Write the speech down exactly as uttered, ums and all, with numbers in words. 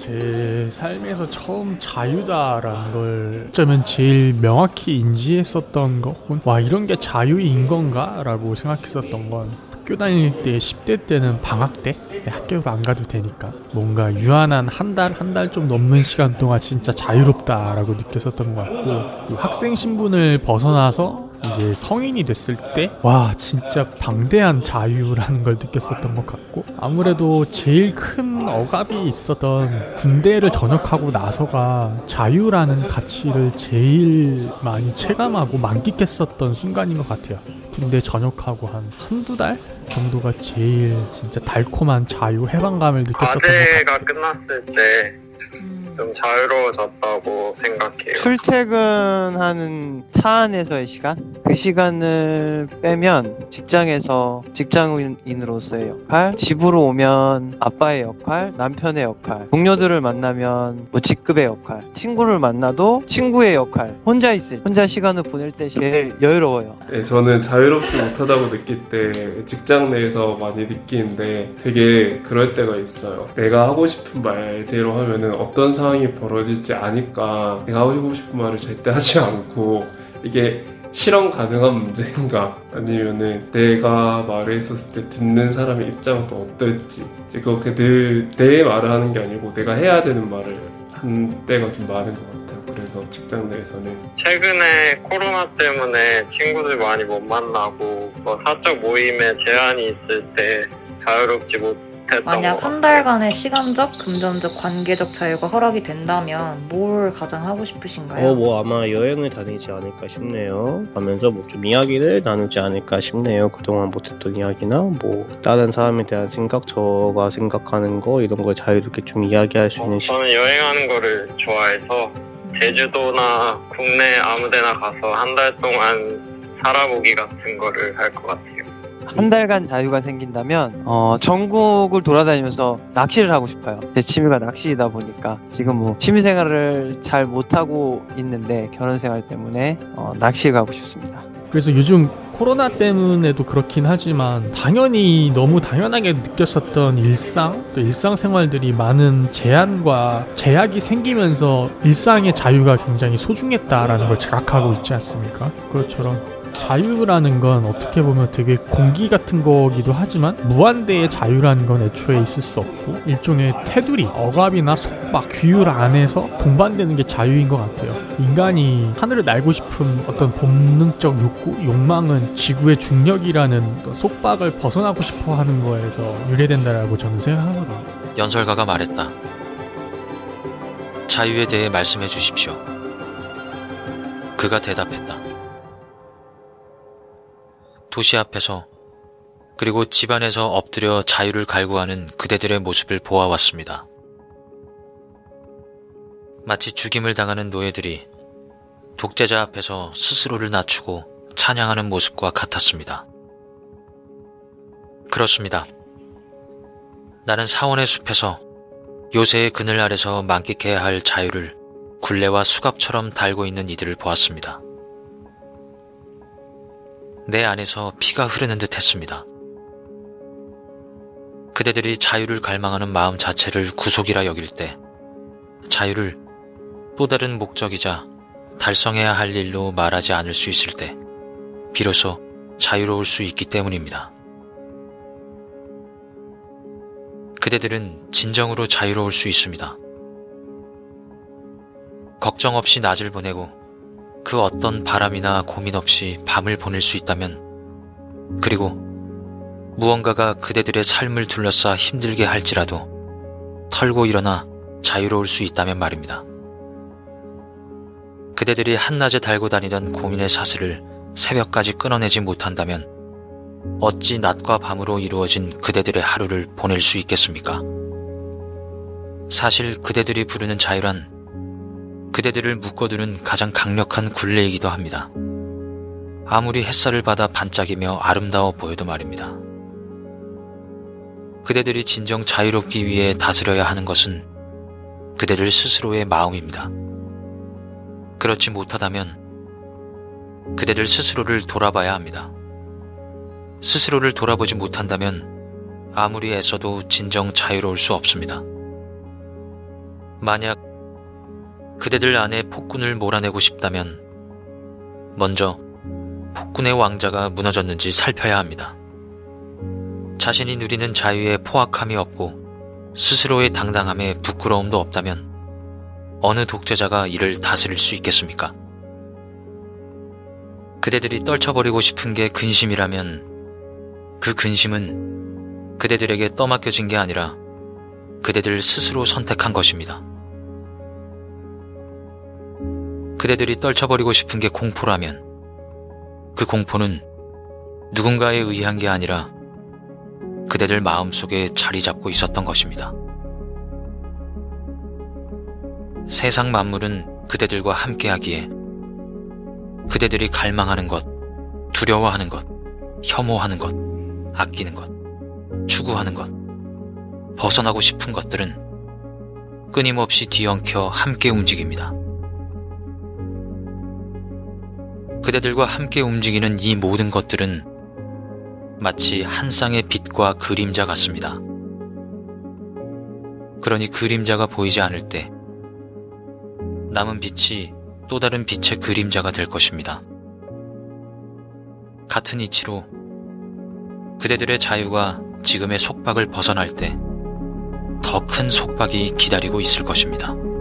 제 삶에서 처음 자유다라는 걸 어쩌면 제일 명확히 인지했었던 거, 와 이런 게 자유인 건가? 라고 생각했었던 건 학교 다닐 때 십 대 때는 방학 때 학교를 안 가도 되니까 뭔가 유한한 한 달, 한 달 좀 넘는 시간 동안 진짜 자유롭다라고 느꼈었던 것 같고, 학생 신분을 벗어나서 이제 성인이 됐을 때 와 진짜 방대한 자유라는 걸 느꼈었던 것 같고, 아무래도 제일 큰 억압이 있었던 군대를 전역하고 나서가 자유라는 가치를 제일 많이 체감하고 만끽했었던 순간인 것 같아요. 군대 전역하고 한 한두 달 정도가 제일 진짜 달콤한 자유, 해방감을 느꼈었던 것 같아요. 과제가 끝났을 때 좀 자유로워졌다고 생각해요. 출퇴근하는 차 안에서의 시간? 그 시간을 빼면 직장에서 직장인으로서의 역할, 집으로 오면 아빠의 역할, 남편의 역할, 동료들을 만나면 뭐 직급의 역할, 친구를 만나도 친구의 역할, 혼자 있을, 혼자 시간을 보낼 때 제일 여유로워요. 네, 저는 자유롭지 못하다고 느낄 때 직장 내에서 많이 느끼는데 되게 그럴 때가 있어요. 내가 하고 싶은 말대로 하면은 어떤 상황이 벌어질지 아니까 내가 하고 싶은 말을 절대 하지 않고, 이게 실현 가능한 문제인가 아니면은 내가 말을 했었을 때 듣는 사람의 입장은 또 어떨지, 그렇게 늘 내 말을 하는 게 아니고 내가 해야 되는 말을 한 때가 좀 많은 것 같아요. 그래서 직장 내에서는 최근에 코로나 때문에 친구들 많이 못 만나고 뭐 사적 모임에 제한이 있을 때 자유롭지 못했던 만약 것 한 같아요. 달간의 시간적, 금전적, 관계적 자유가 허락이 된다면 뭘 가장 하고 싶으신가요? 어, 뭐 아마 여행을 다니지 않을까 싶네요. 가면서 뭐 좀 이야기를 나누지 않을까 싶네요. 그동안 못했던 이야기나 뭐 다른 사람에 대한 생각, 저가 생각하는 거 이런 걸 자유롭게 좀 이야기할 수 있는 시간. 저는 여행하는 거를 좋아해서 제주도나 국내 아무데나 가서 한 달 동안 살아보기 같은 거를 할 것 같아요. 한 달간 자유가 생긴다면 어, 전국을 돌아다니면서 낚시를 하고 싶어요. 제 취미가 낚시이다 보니까 지금 뭐 취미생활을 잘 못하고 있는데 결혼생활 때문에 어, 낚시에 가고 싶습니다. 그래서 요즘 코로나 때문에도 그렇긴 하지만 당연히 너무 당연하게 느꼈었던 일상, 또 일상생활들이 많은 제한과 제약이 생기면서 일상의 자유가 굉장히 소중했다라는 걸 자각하고 있지 않습니까? 그것처럼 자유라는 건 어떻게 보면 되게 공기 같은 거기도 하지만 무한대의 자유라는 건 애초에 있을 수 없고, 일종의 테두리, 억압이나 속박, 규율 안에서 동반되는 게 자유인 것 같아요. 인간이 하늘을 날고 싶은 어떤 본능적 욕구, 욕망은 지구의 중력이라는 속박을 벗어나고 싶어 하는 거에서 유래된다라고 저는 생각하거든요. 연설가가 말했다. 자유에 대해 말씀해 주십시오. 그가 대답했다. 도시 앞에서 그리고 집안에서 엎드려 자유를 갈구하는 그대들의 모습을 보아왔습니다. 마치 죽임을 당하는 노예들이 독재자 앞에서 스스로를 낮추고 찬양하는 모습과 같았습니다. 그렇습니다. 나는 사원의 숲에서 요새의 그늘 아래서 만끽해야 할 자유를 굴레와 수갑처럼 달고 있는 이들을 보았습니다. 내 안에서 피가 흐르는 듯 했습니다. 그대들이 자유를 갈망하는 마음 자체를 구속이라 여길 때, 자유를 또 다른 목적이자 달성해야 할 일로 말하지 않을 수 있을 때, 비로소 자유로울 수 있기 때문입니다. 그대들은 진정으로 자유로울 수 있습니다. 걱정 없이 낮을 보내고 그 어떤 바람이나 고민 없이 밤을 보낼 수 있다면, 그리고 무언가가 그대들의 삶을 둘러싸 힘들게 할지라도 털고 일어나 자유로울 수 있다면 말입니다. 그대들이 한낮에 달고 다니던 고민의 사슬을 새벽까지 끊어내지 못한다면 어찌 낮과 밤으로 이루어진 그대들의 하루를 보낼 수 있겠습니까? 사실 그대들이 부르는 자유란 그대들을 묶어두는 가장 강력한 굴레이기도 합니다. 아무리 햇살을 받아 반짝이며 아름다워 보여도 말입니다. 그대들이 진정 자유롭기 위해 다스려야 하는 것은 그대들 스스로의 마음입니다. 그렇지 못하다면 그대들 스스로를 돌아봐야 합니다. 스스로를 돌아보지 못한다면 아무리 애써도 진정 자유로울 수 없습니다. 만약 그대들 안에 폭군을 몰아내고 싶다면 먼저 폭군의 왕자가 무너졌는지 살펴야 합니다. 자신이 누리는 자유에 포악함이 없고 스스로의 당당함에 부끄러움도 없다면 어느 독재자가 이를 다스릴 수 있겠습니까? 그대들이 떨쳐버리고 싶은 게 근심이라면 그 근심은 그대들에게 떠맡겨진 게 아니라 그대들 스스로 선택한 것입니다. 그대들이 떨쳐버리고 싶은 게 공포라면 그 공포는 누군가에 의한 게 아니라 그대들 마음속에 자리 잡고 있었던 것입니다. 세상 만물은 그대들과 함께하기에 그대들이 갈망하는 것, 두려워하는 것, 혐오하는 것, 아끼는 것, 추구하는 것, 벗어나고 싶은 것들은 끊임없이 뒤엉켜 함께 움직입니다. 그대들과 함께 움직이는 이 모든 것들은 마치 한 쌍의 빛과 그림자 같습니다. 그러니 그림자가 보이지 않을 때 남은 빛이 또 다른 빛의 그림자가 될 것입니다. 같은 이치로 그대들의 자유가 지금의 속박을 벗어날 때 더 큰 속박이 기다리고 있을 것입니다.